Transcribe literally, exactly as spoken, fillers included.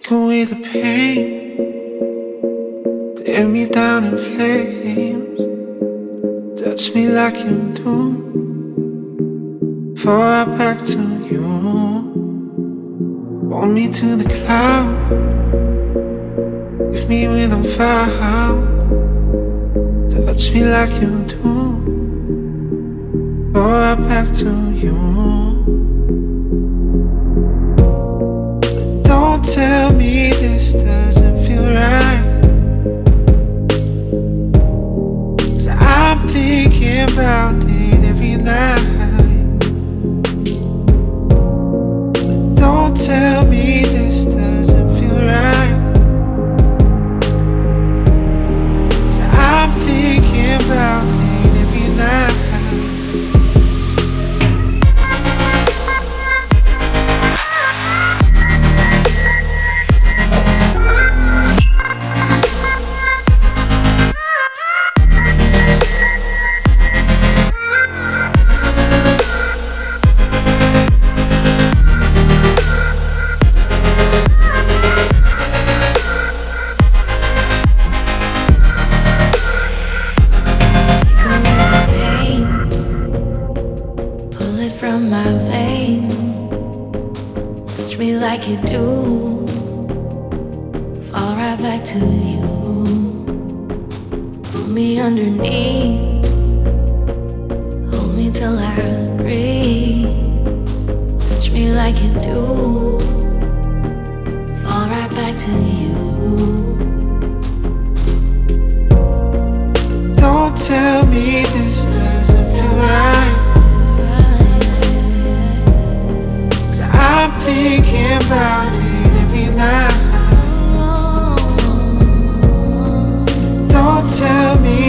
Take away the pain, tear me down in flames. Touch me like you do, fall right back to you. Hold me to the cloud, leave me when I'm found. Touch me like you do, fall right back to you. Don't tell me this doesn't feel right, 'cause I'm thinking about it every night. Don't tell me this doesn't feel right, 'cause I'm thinking about it every night. From my vein, touch me like you do, fall right back to you. Pull me underneath, hold me till I breathe. Touch me like you do, fall right back to you. Don't tell me this doesn't feel right, I'm thinking about it every night. Don't tell me